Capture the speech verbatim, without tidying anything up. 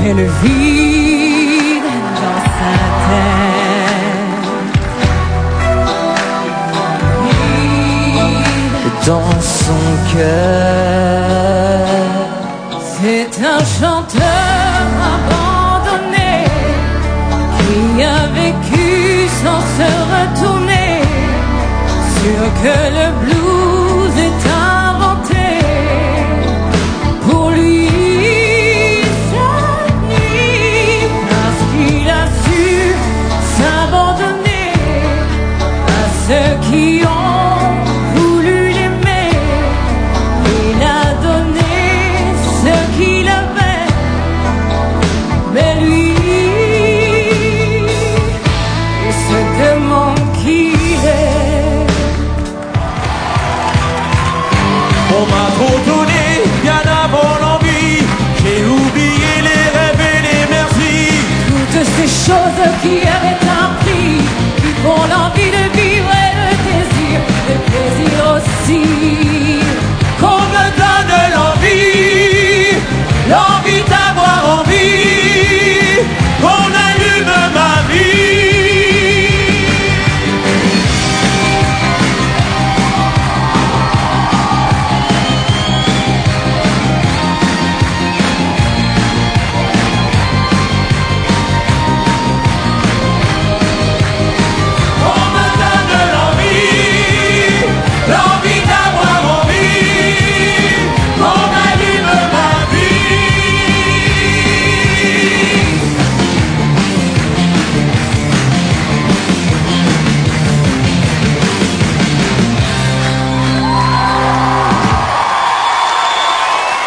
fait le vide dans sa tête, vide dans son cœur. C'est un chanteur abandonné qui a vécu sans se retourner, sûr que le blues